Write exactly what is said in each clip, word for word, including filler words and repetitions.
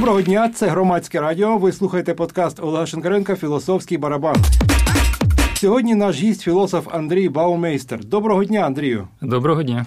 Доброго дня, це Громадське радіо. Ви слухаєте подкаст Олега Шинкаренка «Філософський барабан». Сьогодні наш гість – філософ Андрій Баумейстер. Доброго дня, Андрію. Доброго дня.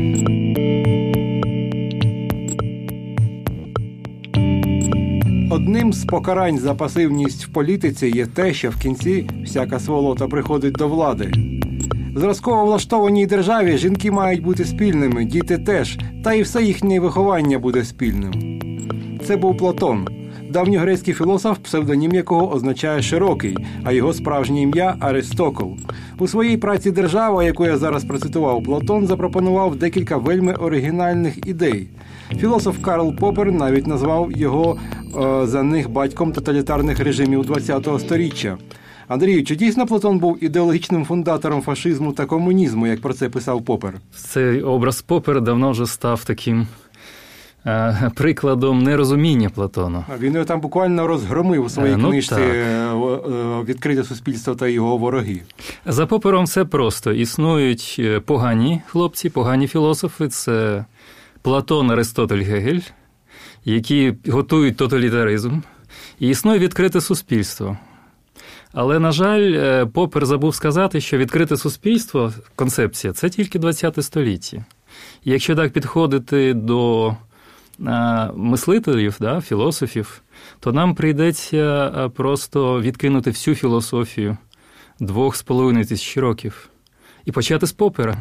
Одним з покарань за пасивність в політиці є те, що в кінці всяка сволота приходить до влади. В зразково влаштованій державі жінки мають бути спільними, діти теж, та і все їхнє виховання буде спільним. Це був Платон, давньогрецький філософ, псевдонім якого означає «широкий», а його справжнє ім'я – Аристокл. У своїй праці «Держава», яку я зараз процитував, Платон запропонував декілька вельми оригінальних ідей. Філософ Карл Поппер навіть назвав його е, за них батьком тоталітарних режимів ХХ сторіччя. Андрію, чи дійсно Платон був ідеологічним фундатором фашизму та комунізму, як про це писав Поппер? Цей образ Поппера давно вже став таким е, прикладом нерозуміння Платона. Він його там буквально розгромив у своїй е, ну, книжці так. «Відкрите суспільство та його вороги». За Поппером все просто. Існують погані хлопці, погані філософи. Це Платон, Аристотель, Гегель, які готують тоталітаризм. І існує відкрите суспільство. Але, на жаль, Поппер забув сказати, що відкрите суспільство, концепція, це тільки ХХ століття. І якщо так підходити до а, мислителів, да, філософів, то нам прийдеться просто відкинути всю філософію двох з половиною тисяч років і почати з Поппера.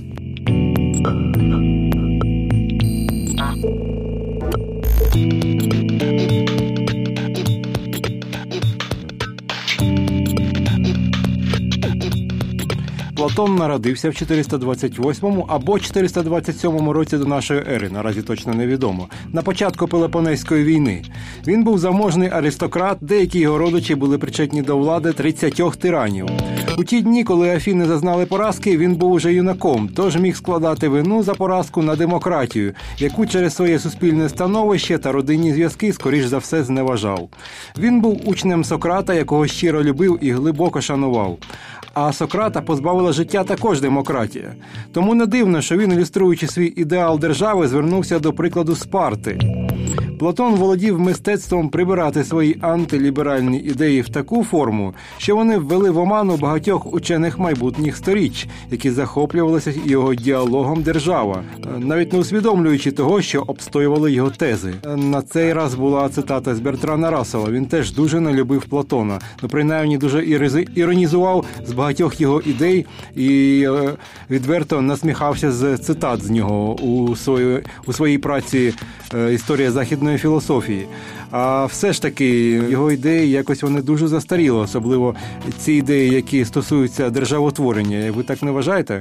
Платон народився в чотириста двадцять восьмому або чотириста двадцять сьомому році до нашої ери, наразі точно невідомо, на початку Пелопонезької війни. Він був заможний аристократ, деякі його родичі були причетні до влади тридцятьох тиранів. У ті дні, коли Афіни зазнали поразки, він був уже юнаком, тож міг складати вину за поразку на демократію, яку через своє суспільне становище та родинні зв'язки, скоріш за все, зневажав. Він був учнем Сократа, якого щиро любив і глибоко шанував. А Сократа позбавила життя також демократія. Тому не дивно, що він, ілюструючи свій ідеал держави, звернувся до прикладу Спарти. Платон володів мистецтвом прибирати свої антиліберальні ідеї в таку форму, що вони ввели в оману багатьох учених майбутніх сторіч, які захоплювалися його діалогом «Держава», навіть не усвідомлюючи того, що обстоювали його тези. На цей раз була цитата з Бертрана Рассела. Він теж дуже не любив Платона, ну, принаймні дуже іронізував з багатьох його ідей і відверто насміхався з цитат з нього у, свої, у своїй праці «Історія західної філософії». А все ж таки його ідеї якось вони дуже застаріли, особливо ці ідеї, які стосуються державотворення. Ви так не вважаєте?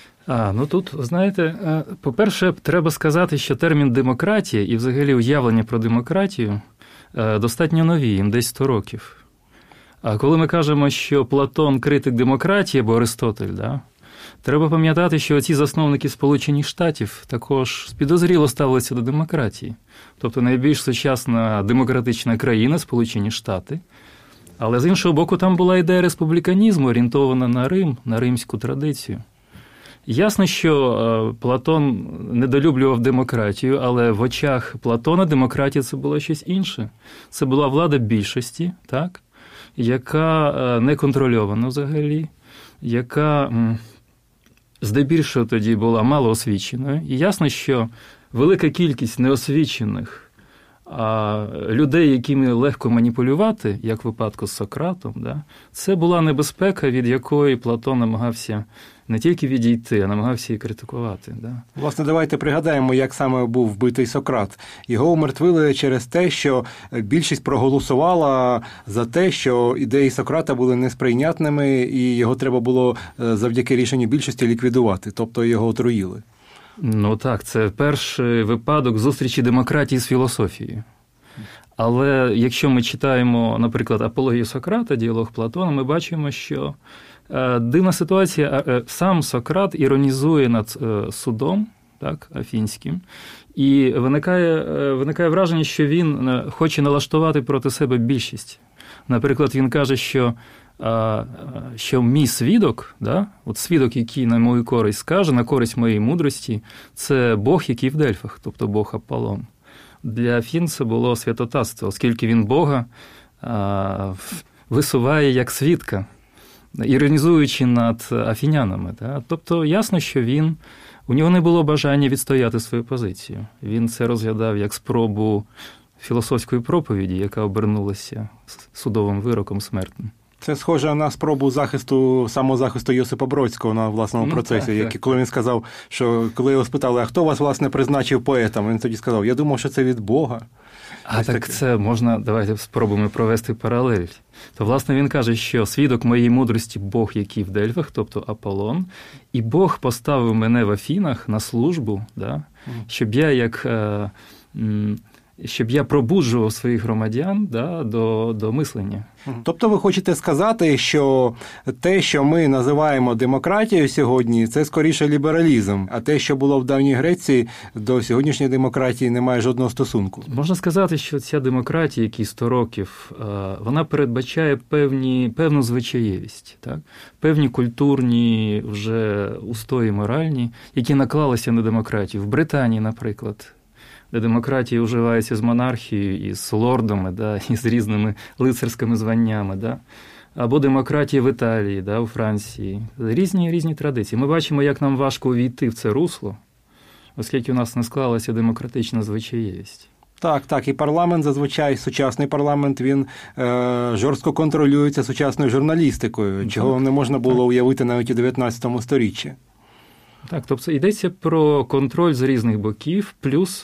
А, ну тут, знаєте, по-перше, треба сказати, що термін демократія і взагалі уявлення про демократію достатньо нові, їм десь сто років. А коли ми кажемо, що Платон – критик демократії або Аристотель, да, треба пам'ятати, що ці засновники Сполучених Штатів також підозріло ставилися до демократії. Тобто найбільш сучасна демократична країна – Сполучені Штати. Але з іншого боку, там була ідея республіканізму, орієнтована на Рим, на римську традицію. Ясно, що Платон недолюблював демократію, але в очах Платона демократія – це було щось інше. Це була влада більшості, так, яка не контрольована взагалі, яка здебільшого тоді була малоосвіченою. І ясно, що велика кількість неосвічених а, людей, якими легко маніпулювати, як в випадку з Сократом, да, це була небезпека, від якої Платон намагався не тільки відійти, а намагався і критикувати. Да. Власне, давайте пригадаємо, як саме був вбитий Сократ. Його умертвили через те, що більшість проголосувала за те, що ідеї Сократа були несприйнятними, і його треба було завдяки рішенню більшості ліквідувати, тобто його отруїли. Ну так, це перший випадок зустрічі демократії з філософією. Але якщо ми читаємо, наприклад, «Апологію Сократа», діалог Платона, ми бачимо, що дивна ситуація. Сам Сократ іронізує над судом, так, афінським, і виникає, виникає враження, що він хоче налаштувати проти себе більшість. Наприклад, він каже, що що мій свідок, да, от свідок, який на мою користь скаже, на користь моєї мудрості, це Бог, який в Дельфах, тобто Бог Аполлон. для Афін це було святотатство, оскільки він Бога а, висуває як свідка, іронізуючи над афінянами. Да? Тобто ясно, що він, у нього не було бажання відстояти свою позицію. Він це розглядав як спробу філософської проповіді, яка обернулася судовим вироком смертним. Це схоже на спробу захисту, самозахисту Йосипа Бродського на власному ну, процесі, так, який, коли він сказав, що коли його спитали, а хто вас, власне, призначив поетом, він тоді сказав, я думав, що це від Бога. А Ось так таке. Це можна, давайте спробуємо провести паралель. То, власне, він каже, що свідок моєї мудрості Бог, який в Дельфах, тобто Аполлон, і Бог поставив мене в Афінах на службу, да, щоб я як... Е, м, щоб я пробуджував своїх громадян да, до, до мислення. Тобто ви хочете сказати, що те, що ми називаємо демократією сьогодні, це скоріше лібералізм, а те, що було в давній Греції, до сьогоднішньої демократії не має жодного стосунку? Можна сказати, що ця демократія, які сто років, вона передбачає певні, певну звичаєвість, так? Певні культурні вже устої моральні, які наклалися на демократію. В Британії, наприклад, де демократія вживається з монархією, і з лордами, да, і з різними лицарськими званнями, да. Або демократія в Італії, да, у Франції. Різні, різні традиції. Ми бачимо, як нам важко увійти в це русло, оскільки у нас не склалася демократична звичаєвість. Так, так, і парламент зазвичай, сучасний парламент, він е, жорстко контролюється сучасною журналістикою, чого так. не можна було уявити навіть у дев'ятнадцятому сторіччі. Так, тобто йдеться про контроль з різних боків, плюс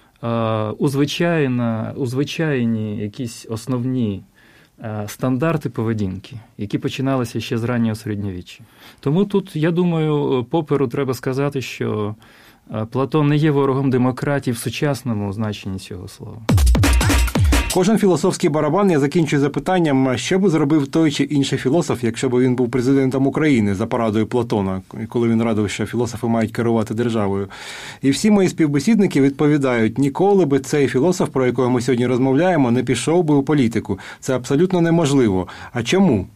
узвичайні якісь основні стандарти поведінки, які починалися ще з раннього середньовіччя. Тому тут, я думаю, поперу треба сказати, що Платон не є ворогом демократії в сучасному значенні цього слова. Кожен філософський барабан я закінчую запитанням, що би зробив той чи інший філософ, якщо б він був президентом України за порадою Платона, коли він радив, що філософи мають керувати державою. І всі мої співбесідники відповідають, ніколи би цей філософ, про якого ми сьогодні розмовляємо, не пішов би у політику. Це абсолютно неможливо. А чому?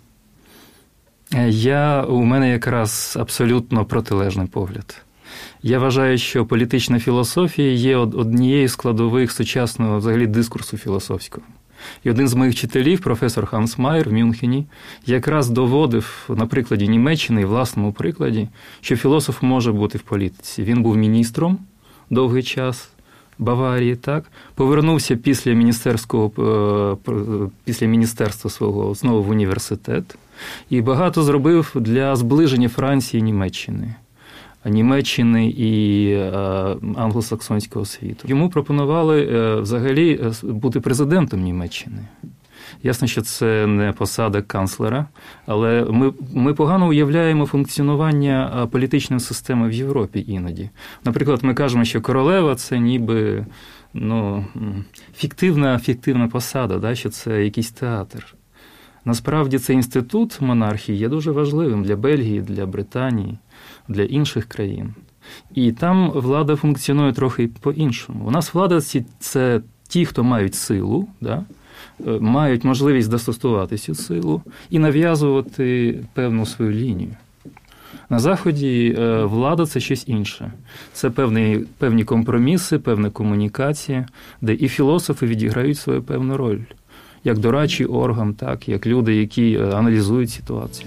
Я, у мене якраз абсолютно протилежний погляд. Я вважаю, що політична філософія є однією з складових сучасного взагалі дискурсу філософського. І один з моїх вчителів, професор Ханс Майер в Мюнхені, якраз доводив на прикладі Німеччини і власному прикладі, що філософ може бути в політиці. Він був міністром довгий час Баварії, так? Повернувся після міністерського, після міністерства свого знову в університет і багато зробив для зближення Франції і Німеччини. Німеччини і англосаксонського світу. Йому пропонували взагалі бути президентом Німеччини. Ясно, що це не посада канцлера, але ми, ми погано уявляємо функціонування політичної системи в Європі іноді. Наприклад, ми кажемо, що королева – це ніби ну, фіктивна, фіктивна посада, да, що це якийсь театр. Насправді, цей інститут монархії є дуже важливим для Бельгії, для Британії, для інших країн. І там влада функціонує трохи по-іншому. У нас влада – це ті, хто мають силу, да? Мають можливість застосувати цю силу і нав'язувати певну свою лінію. На Заході влада – це щось інше. Це певні, певні компроміси, певна комунікація, де і філософи відіграють свою певну роль. Як дорадчий орган, так, як люди, які аналізують ситуацію.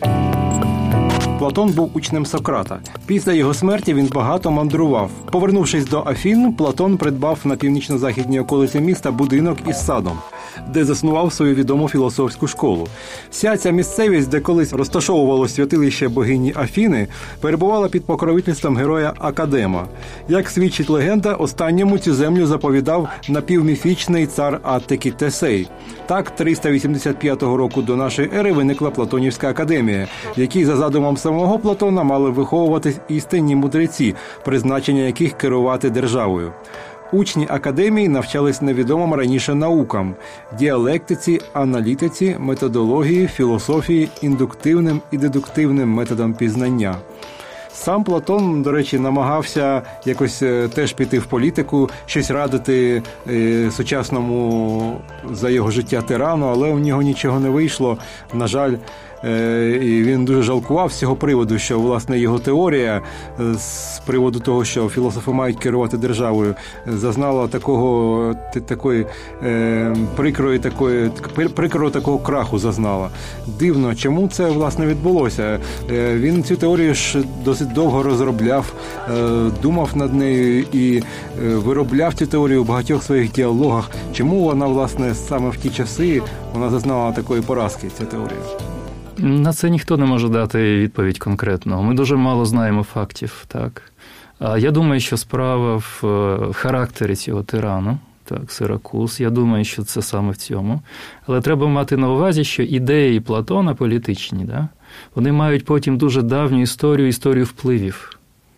Платон був учнем Сократа. Після його смерті він багато мандрував. Повернувшись до Афін, Платон придбав на північно-західній околиці міста будинок із садом, де заснував свою відому філософську школу. Вся ця місцевість, де колись розташовувалось святилище богині Афіни, перебувала під покровительством героя Академа. Як свідчить легенда, останньому цю землю заповідав напівміфічний цар Аттики Тесей. Так, триста вісімдесят п'ятого року до нашої ери виникла Платонівська академія, в якій за задумом самого Платона мали виховуватись істинні мудреці, призначення яких керувати державою. Учні академії навчались невідомим раніше наукам – діалектиці, аналітиці, методології, філософії, індуктивним і дедуктивним методам пізнання. Сам Платон, до речі, намагався якось теж піти в політику, щось радити сучасному за його життя тирану, але у нього нічого не вийшло. На жаль, і він дуже жалкував з цього приводу, що, власне, його теорія з приводу того, що філософи мають керувати державою, зазнала такого, такої прикрої, такої, прикрого такого краху зазнала. Дивно, чому це, власне, відбулося? Він цю теорію ж досить довго розробляв, думав над нею і виробляв цю теорію у багатьох своїх діалогах. Чому вона, власне, саме в ті часи вона зазнала такої поразки, ця теорія? На це ніхто не може дати відповідь конкретно. Ми дуже мало знаємо фактів, так. А я думаю, що справа в характері цього тирану, так, Сиракуз. Я думаю, що це саме в цьому. Але треба мати на увазі, що ідеї Платона політичні, да, вони мають потім дуже давню історію, історію впливів.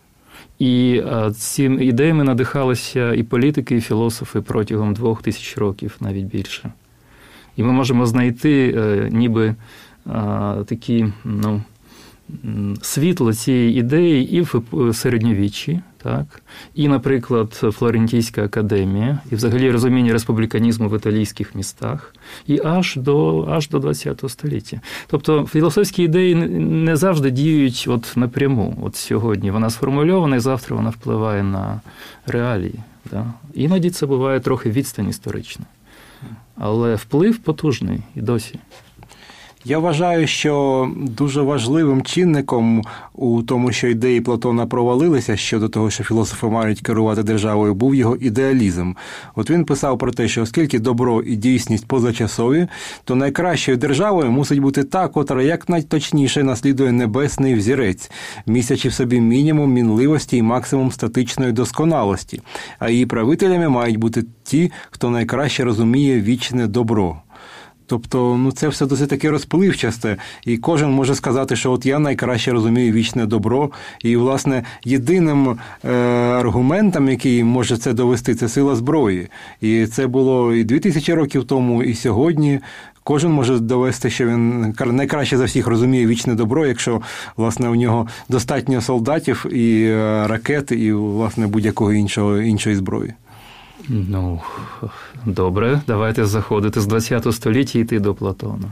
І цими ідеями надихалися і політики, і філософи протягом двох тисяч років, навіть більше. І ми можемо знайти ніби такі, ну, світло цієї ідеї і в середньовіччі, так, і, наприклад, Флорентійська академія, і взагалі розуміння республіканізму в італійських містах, і аж до, аж до ХХ століття. Тобто філософські ідеї не завжди діють от напряму. От сьогодні вона сформульована, і завтра вона впливає на реалії. Да? Іноді це буває трохи відстань історична. Але вплив потужний і досі. Я вважаю, що дуже важливим чинником у тому, що ідеї Платона провалилися щодо того, що філософи мають керувати державою, був його ідеалізм. От він писав про те, що оскільки добро і дійсність позачасові, то найкращою державою мусить бути та, котра якнайточніше наслідує небесний взірець, містячи в собі мінімум мінливості і максимум статичної досконалості. А її правителями мають бути ті, хто найкраще розуміє вічне добро. Тобто, ну, це все досить таки розпливчасте, і кожен може сказати, що от я найкраще розумію вічне добро, і, власне, єдиним е, аргументом, який може це довести, це сила зброї. І це було і дві тисячі років тому, і сьогодні. Кожен може довести, що він найкраще за всіх розуміє вічне добро, якщо, власне, у нього достатньо солдатів і ракет, і, власне, будь-якого іншого, іншої зброї. Ну, добре, давайте заходити з ХХ століття і йти до Платона.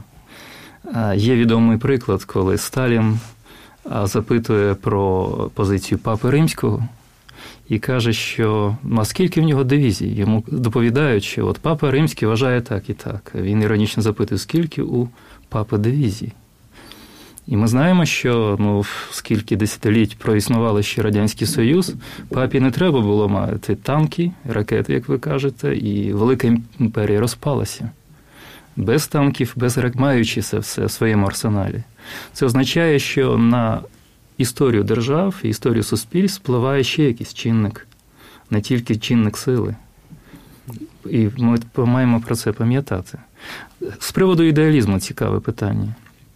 Є відомий приклад, коли Сталін запитує про позицію Папи Римського і каже, що а скільки в нього дивізій? Йому доповідають, що от Папа Римський вважає так і так. Він іронічно запитує, скільки у Папи дивізій? І ми знаємо, що ну, скільки десятиліть проіснували ще Радянський Союз, папі не треба було мати танки, ракети, як ви кажете, і велика імперія розпалася. Без танків, без ракет, маючи це все в своєму арсеналі. Це означає, що на історію держав і історію суспільств впливає ще якийсь чинник, не тільки чинник сили. І ми маємо про це пам'ятати. З приводу ідеалізму цікаве питання.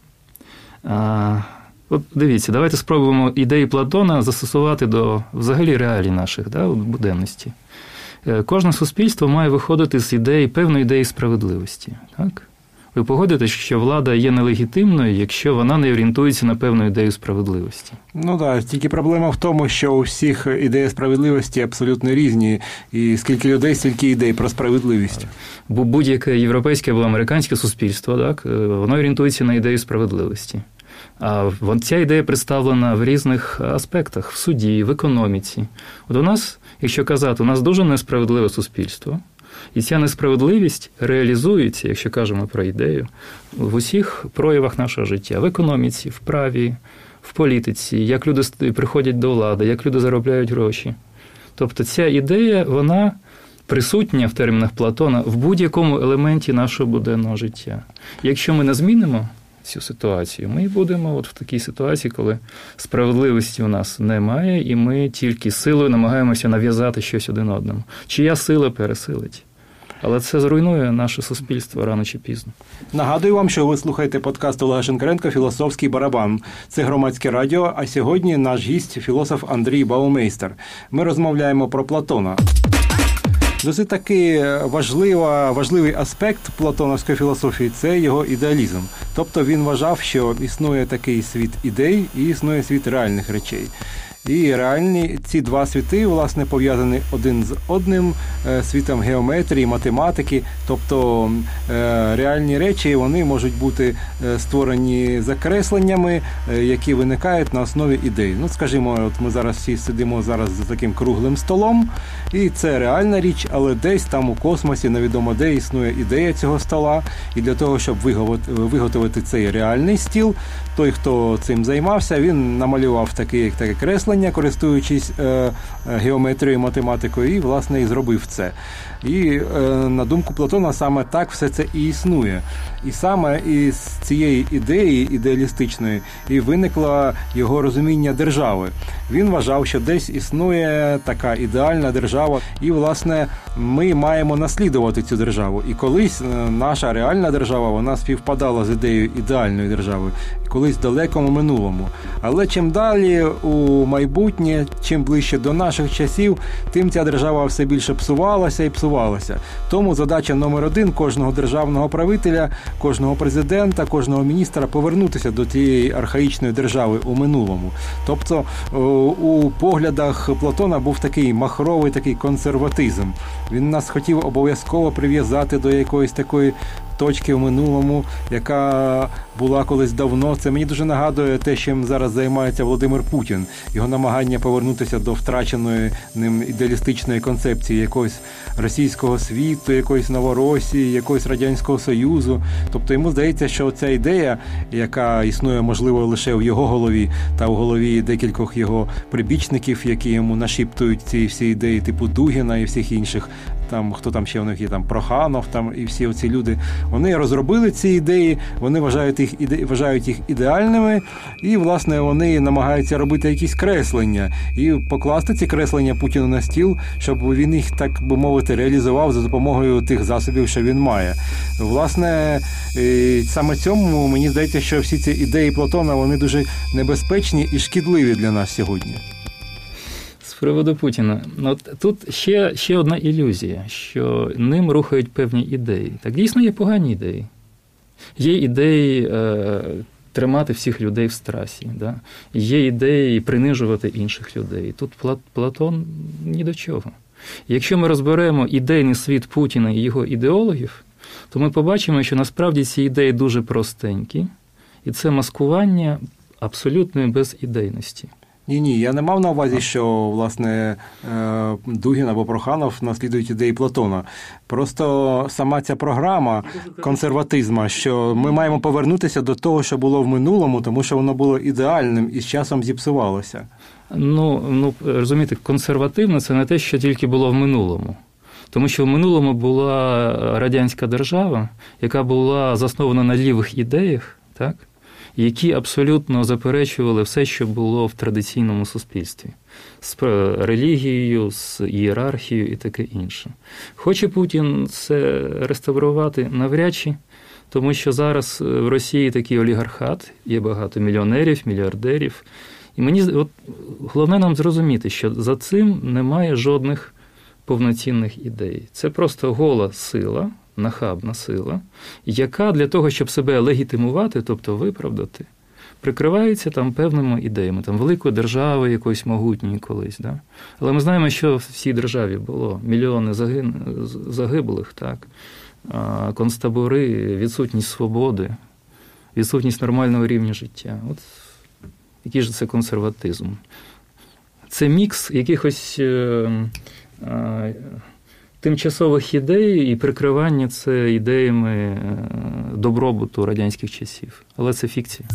А, от дивіться, давайте спробуємо ідеї Платона застосувати до взагалі реалій наших, да, буденності. Кожне суспільство має виходити з ідеї, певної ідеї справедливості. Так? Ви погодитесь, що влада є нелегітимною, якщо вона не орієнтується на певну ідею справедливості? Ну так, тільки проблема в тому, що у всіх ідеї справедливості абсолютно різні, і скільки людей, стільки ідей про справедливість. Бо будь-яке європейське або американське суспільство, так, воно орієнтується на ідею справедливості. А ця ідея представлена в різних аспектах, в суді, в економіці. От у нас, якщо казати, у нас дуже несправедливе суспільство, і ця несправедливість реалізується, якщо кажемо про ідею, в усіх проявах нашого життя. В економіці, в праві, в політиці, як люди приходять до влади, як люди заробляють гроші. Тобто ця ідея, вона присутня в термінах Платона в будь-якому елементі нашого буденного життя. Якщо ми не змінимо цю ситуацію, ми будемо от в такій ситуації, коли справедливості у нас немає, і ми тільки силою намагаємося нав'язати щось один одному. Чия сила пересилить. Але це зруйнує наше суспільство рано чи пізно. Нагадую вам, що ви слухаєте подкаст Олега Шинкаренка «Філософський барабан». Це громадське радіо, а сьогодні наш гість – філософ Андрій Баумейстер. Ми розмовляємо про Платона. Досить такий важлива, важливий аспект платоновської філософії – це його ідеалізм. Тобто він вважав, що існує такий світ ідей і існує світ реальних речей. І реальні ці два світи, власне, пов'язані один з одним світом геометрії, математики. Тобто реальні речі, вони можуть бути створені закресленнями, які виникають на основі ідей. Ну, скажімо, от ми зараз всі сидимо зараз за таким круглим столом, і це реальна річ, але десь там у космосі, невідомо де, існує ідея цього стола. І для того, щоб виготовити цей реальний стіл, той, хто цим займався, він намалював таке, таке креслення, користуючись е, геометрією, математикою, і, власне, і зробив це. І, е, на думку Платона, саме так все це і існує. І саме із цієї ідеї ідеалістичної і виникло його розуміння держави. Він вважав, що десь існує така ідеальна держава, і, власне, ми маємо наслідувати цю державу. І колись наша реальна держава, вона співпадала з ідеєю ідеальної держави, колись в далекому минулому. Але чим далі у майбутнє, чим ближче до наших часів, тим ця держава все більше псувалася і псувалася. Тому задача номер один кожного державного правителя, кожного президента, кожного міністра повернутися до тієї архаїчної держави у минулому. Тобто у поглядах Платона був такий махровий такий консерватизм. Він нас хотів обов'язково прив'язати до якоїсь такої точки в минулому, яка була колись давно. Це мені дуже нагадує те, чим зараз займається Володимир Путін. Його намагання повернутися до втраченої ним ідеалістичної концепції якогось російського світу, якоїсь Новоросії, якогось Радянського Союзу. Тобто йому здається, що ця ідея, яка існує, можливо, лише в його голові та в голові декількох його прибічників, які йому нашіптують ці всі ідеї типу Дугіна і всіх інших, там, хто там ще у них є, там, Проханов, там, і всі оці люди, вони розробили ці ідеї, вони вважають їх, іде, вважають їх ідеальними, і, власне, вони намагаються робити якісь креслення, і покласти ці креслення Путіну на стіл, щоб він їх, так би мовити, реалізував за допомогою тих засобів, що він має. Власне, саме цьому, мені здається, що всі ці ідеї Платона, вони дуже небезпечні і шкідливі для нас сьогодні. З приводу Путіна. От тут ще, ще одна ілюзія, що ним рухають певні ідеї. Так, дійсно, є погані ідеї. Є ідеї е, тримати всіх людей в страсі. Да? Є ідеї принижувати інших людей. Тут Платон ні до чого. Якщо ми розберемо ідейний світ Путіна і його ідеологів, то ми побачимо, що насправді ці ідеї дуже простенькі, і це маскування абсолютної безідейності. Ні-ні, я не мав на увазі, що, власне, Дугін або Проханов наслідують ідеї Платона. Просто сама ця програма консерватизму, що ми маємо повернутися до того, що було в минулому, тому що воно було ідеальним і з часом зіпсувалося. Ну, ну розумієте, консервативне – це не те, що тільки було в минулому. Тому що в минулому була радянська держава, яка була заснована на лівих ідеях, так? Які абсолютно заперечували все, що було в традиційному суспільстві. З релігією, з ієрархією і таке інше. Хоче Путін це реставрувати навряд чи, тому що зараз в Росії такий олігархат, є багато мільйонерів, мільярдерів. І мені от, головне нам зрозуміти, що за цим немає жодних повноцінних ідей. Це просто гола сила, нахабна сила, яка для того, щоб себе легітимувати, тобто виправдати, прикривається там певними ідеями, там великої держави якоїсь могутньої колись. Да? Але ми знаємо, що в цій державі було мільйони загин... загиблих, так? Концтабори, відсутність свободи, відсутність нормального рівня життя. От який ж це консерватизм? Це мікс якихось тимчасових ідей і прикривання це ідеями добробуту радянських часів. Але це фікція.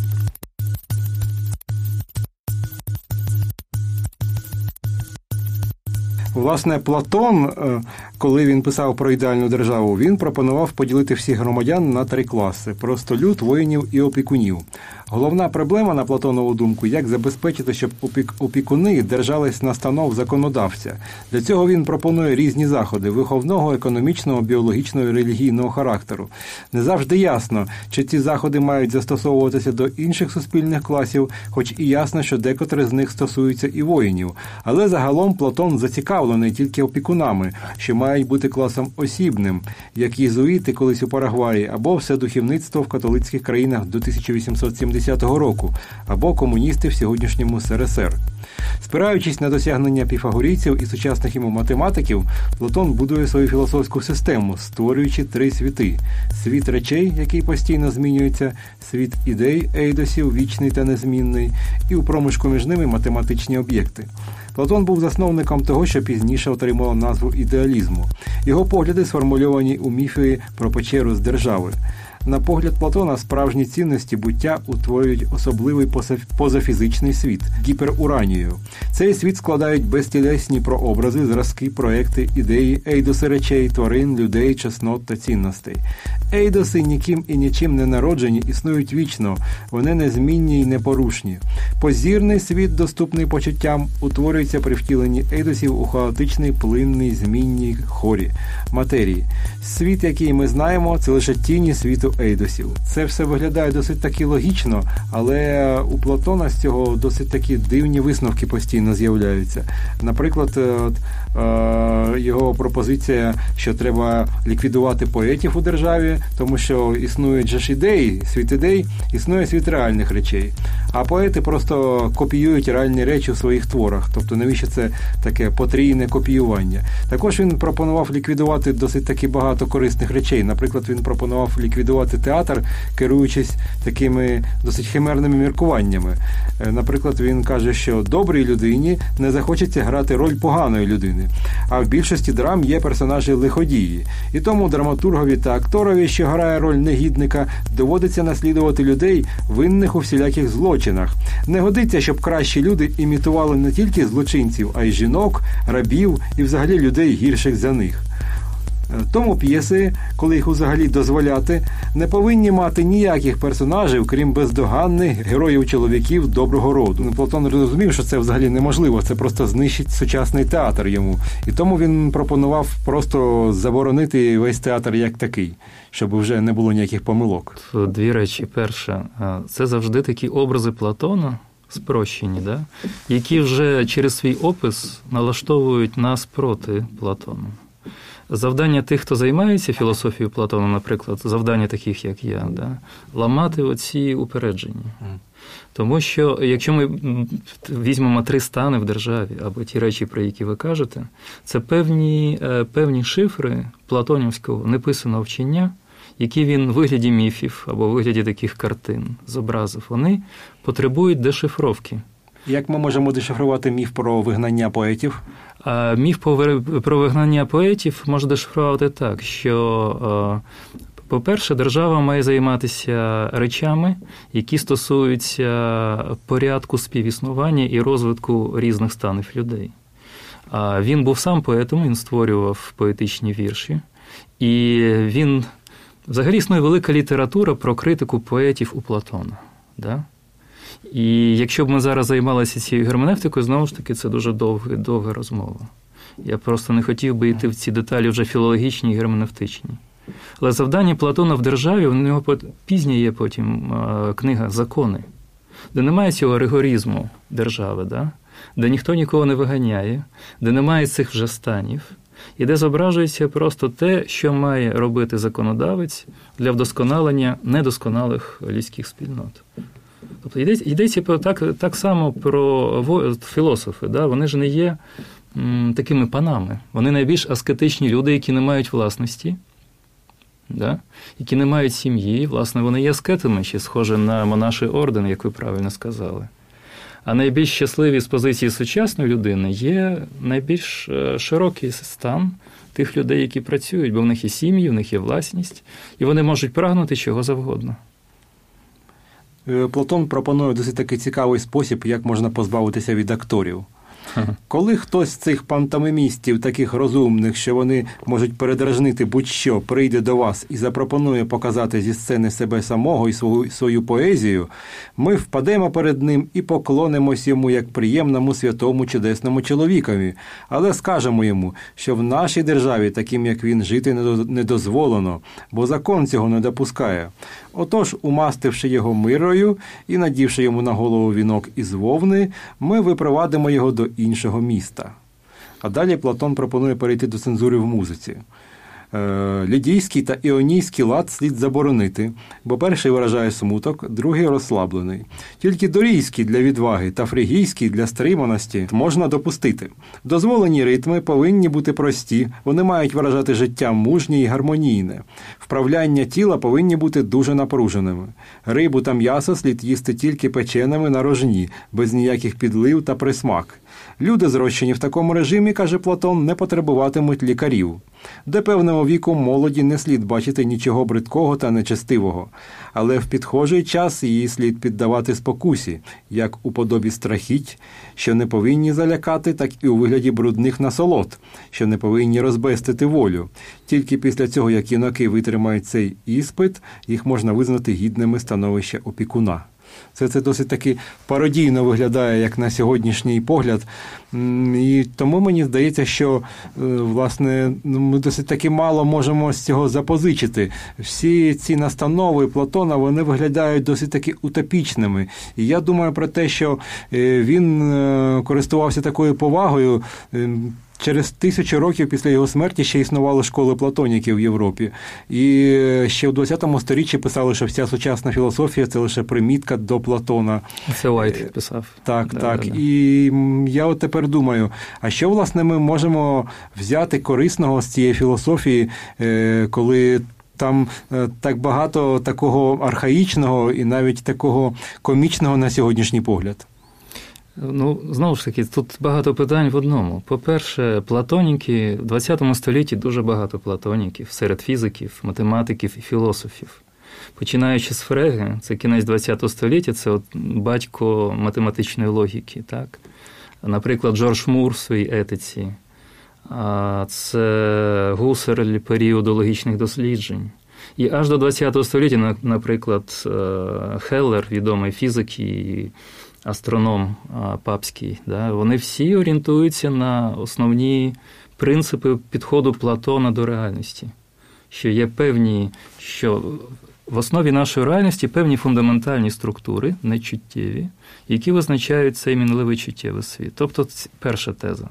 Власне, Платон, коли він писав про ідеальну державу, він пропонував поділити всіх громадян на три класи – простолюд, воїнів і опікунів. Головна проблема, на Платонову думку, як забезпечити, щоб опікуни держались настанов законодавця. Для цього він пропонує різні заходи – виховного, економічного, біологічного і релігійного характеру. Не завжди ясно, чи ці заходи мають застосовуватися до інших суспільних класів, хоч і ясно, що декотрі з них стосуються і воїнів. Але загалом Платон зацікавлений тільки опікунами, що мають бути класом осібним, як єзуїти колись у Парагваї, або вседухівництво в католицьких країнах до тисяча вісімсот сімдесятого року, або комуністи в сьогоднішньому ес ер ес ер. Спираючись на досягнення піфагорійців і сучасних йому математиків, Платон будує свою філософську систему, створюючи три світи. Світ речей, який постійно змінюється, світ ідей, ейдосів, вічний та незмінний, і у проміжку між ними математичні об'єкти. Платон був засновником того, що пізніше отримало назву ідеалізму. Його погляди сформульовані у міфі про печеру з держави. На погляд Платона, справжні цінності буття утворюють особливий позафізичний світ – гіперуранію. Цей світ складають безтілесні прообрази, зразки, проекти, ідеї, ейдоси речей, тварин, людей, чеснот та цінностей. Ейдоси ніким і нічим не народжені, існують вічно, вони незмінні й непорушні. Позірний світ, доступний почуттям, утворюється при втіленні ейдосів у хаотичний, плинний, змінній хорі – матерії. Світ, який ми знаємо, це лише тіні світу ейдосів. Це все виглядає досить таки логічно, але у Платона з цього досить такі дивні висновки постійно з'являються. Наприклад, його пропозиція, що треба ліквідувати поетів у державі, тому що існують же ж ідеї, світ ідей, існує світ реальних речей. А поети просто копіюють реальні речі у своїх творах. Тобто навіщо це таке потрійне копіювання? Також він пропонував ліквідувати досить таки багато корисних речей. Наприклад, він пропонував ліквідувати театр, керуючись такими досить химерними міркуваннями. Наприклад, він каже, що добрій людині не захочеться грати роль поганої людини. А в більшості драм є персонажі лиходії. І тому драматургові та акторові, що грає роль негідника, доводиться наслідувати людей, винних у всіляких злочинах. Не годиться, щоб кращі люди імітували не тільки злочинців, а й жінок, рабів і взагалі людей гірших за них. Тому п'єси, коли їх взагалі дозволяти, не повинні мати ніяких персонажів, крім бездоганних героїв-чоловіків доброго роду. Платон розумів, що це взагалі неможливо, це просто знищить сучасний театр йому. І тому він пропонував просто заборонити весь театр як такий, щоб вже не було ніяких помилок. Дві речі. Перше, це завжди такі образи Платона, спрощені, да? Які вже через свій опис налаштовують нас проти Платона. Завдання тих, хто займається філософією Платона, наприклад, завдання таких, як я, да, ламати оці упередження. Тому що, якщо ми візьмемо три стани в державі, або ті речі, про які ви кажете, це певні, певні шифри платонівського неписаного вчення, які він в вигляді міфів або в вигляді таких картин зобразив, вони потребують дешифровки. Як ми можемо дешифрувати міф про вигнання поетів? А міф про вигнання поетів можна дешифрувати так, що, по-перше, держава має займатися речами, які стосуються порядку співіснування і розвитку різних станів людей. А він був сам поетом, він створював поетичні вірші, і він, взагалі, існує велика література про критику поетів у Платона, да? І якщо б ми зараз займалися цією герменевтикою, знову ж таки, це дуже довга, довга розмова. Я просто не хотів би йти в ці деталі вже філологічні і герменевтичні. Але завдання Платона в державі, в нього пізня є потім книга «Закони», де немає цього ригоризму держави, да? Де ніхто нікого не виганяє, де немає цих вже станів, і де зображується просто те, що має робити законодавець для вдосконалення недосконалих людських спільнот. Тобто йдеться, йдеться так, так само про філософи. Да? Вони ж не є м, такими панами. Вони найбільш аскетичні люди, які не мають власності, да? Які не мають сім'ї. Власне, вони є аскетами, ще схожі на монаший орден, як ви правильно сказали. А найбільш щасливі з позиції сучасної людини є найбільш широкий стан тих людей, які працюють, бо в них є сім'ї, в них є власність, і вони можуть прагнути чого завгодно. Платон пропонує досить такий цікавий спосіб, як можна позбавитися від акторів. Ага. Коли хтось з цих пантомимістів, таких розумних, що вони можуть передражнити будь-що, прийде до вас і запропонує показати зі сцени себе самого і свою, свою поезію, ми впадемо перед ним і поклонимось йому як приємному, святому, чудесному чоловікові. Але скажемо йому, що в нашій державі таким, як він, жити не дозволено, бо закон цього не допускає. Отож, умастивши його мирою і надівши йому на голову вінок із вовни, ми випровадимо його до іншого міста. А далі Платон пропонує перейти до цензури в музиці. Лідійський та іонійський лад слід заборонити, бо перший виражає смуток, другий розслаблений. Тільки дорійський для відваги та фригійський для стриманості можна допустити. Дозволені ритми повинні бути прості, вони мають виражати життя мужнє і гармонійне. Вправляння тіла повинні бути дуже напруженими. Рибу та м'ясо слід їсти тільки печеними на рожні, без ніяких підлив та присмак. Люди, зрощені в такому режимі, каже Платон, не потребуватимуть лікарів. До певного віку молоді не слід бачити нічого бридкого та нечестивого, але в підхожий час її слід піддавати спокусі, як у подобі страхіть, що не повинні залякати, так і у вигляді брудних насолод, що не повинні розбестити волю. Тільки після цього, як юнаки витримають цей іспит, їх можна визнати гідними становища опікуна. Це, це досить таки пародійно виглядає, як на сьогоднішній погляд. І тому мені здається, що, власне, ми досить таки мало можемо з цього запозичити. Всі ці настанови Платона, вони виглядають досить таки утопічними. І я думаю про те, що він користувався такою повагою. Через тисячу років після його смерті ще існували школи платоніків в Європі. І ще в ХХ сторіччі писали, що вся сучасна філософія – це лише примітка до Платона. Це Уайт писав. Так, да, так. Да, да. І я от тепер думаю, а що, власне, ми можемо взяти корисного з цієї філософії, коли там так багато такого архаїчного і навіть такого комічного на сьогоднішній погляд? Ну, знову ж таки, тут багато питань в одному. По-перше, платоніки, в ХХ столітті дуже багато платоніків серед фізиків, математиків і філософів. Починаючи з Фреге, це кінець ХХ століття, це от батько математичної логіки, так? Наприклад, Джордж Мур в своїй етиці, це Гуссерль періоду логічних досліджень. І аж до ХХ століття, наприклад, Хеллер, відомий фізик і астроном папський, да, вони всі орієнтуються на основні принципи підходу Платона до реальності. Що є певні, що в основі нашої реальності певні фундаментальні структури, нечуттєві, які визначають цей мінливий чуттєвий світ. Тобто, перша теза.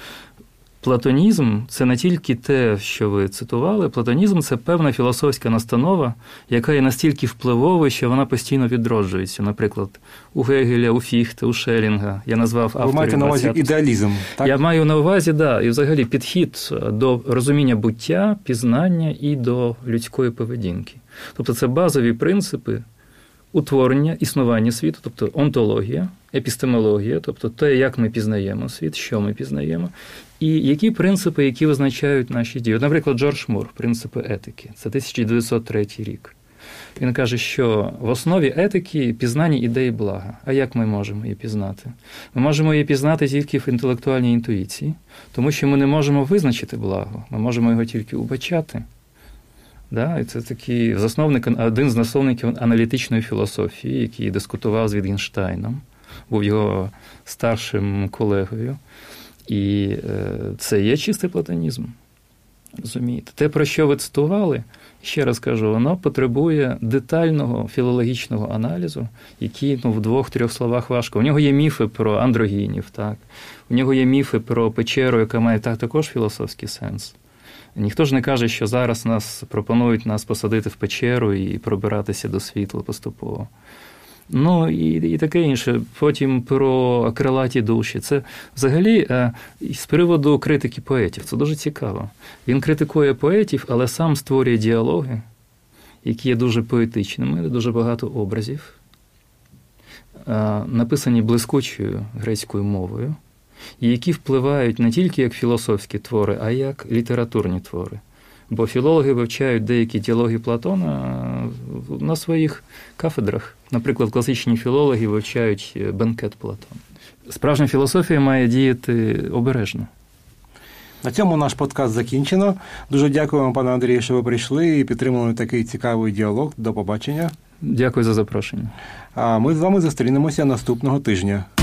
Платонізм – це не тільки те, що ви цитували. Платонізм – це певна філософська настанова, яка є настільки впливовою, що вона постійно відроджується. Наприклад, у Гегеля, у Фіхте, у Шеллінга. Я назвав авторів. Ви маєте на увазі ідеалізм, так? Я маю на увазі, так, да, і взагалі підхід до розуміння буття, пізнання і до людської поведінки. Тобто це базові принципи утворення, існування світу, тобто онтологія, епістемологія, тобто те, як ми пізнаємо світ, що ми пізнаємо, і які принципи, які визначають наші дії. Наприклад, Джордж Мур, принципи етики, це тисяча дев'ятсот третій рік. Він каже, що в основі етики пізнання ідеї блага. А як ми можемо її пізнати? Ми можемо її пізнати тільки в інтелектуальній інтуїції, тому що ми не можемо визначити благо, ми можемо його тільки убачати. Да, і це такий засновник, один з засновників аналітичної філософії, який дискутував з Вітгенштейном, був його старшим колегою. І це є чистий платонізм. Розумієте? Те, про що ви цитували, ще раз кажу, воно потребує детального філологічного аналізу, який ну, в двох-трьох словах важко. У нього є міфи про андрогінів, так? У нього є міфи про печеру, яка має так, також філософський сенс. Ніхто ж не каже, що зараз нас пропонують нас посадити в печеру і пробиратися до світла поступово. Ну, і, і таке інше. Потім про крилаті душі. Це взагалі з приводу критики поетів. Це дуже цікаво. Він критикує поетів, але сам створює діалоги, які є дуже поетичними, дуже багато образів, написані блискучою грецькою мовою, і які впливають не тільки як філософські твори, а як літературні твори. Бо філологи вивчають деякі діалоги Платона на своїх кафедрах. Наприклад, класичні філологи вивчають бенкет Платона. Справжня філософія має діяти обережно. На цьому наш подкаст закінчено. Дуже дякуємо, пане Андрію, що ви прийшли і підтримали такий цікавий діалог. До побачення. Дякую за запрошення. А ми з вами зустрінемося наступного тижня.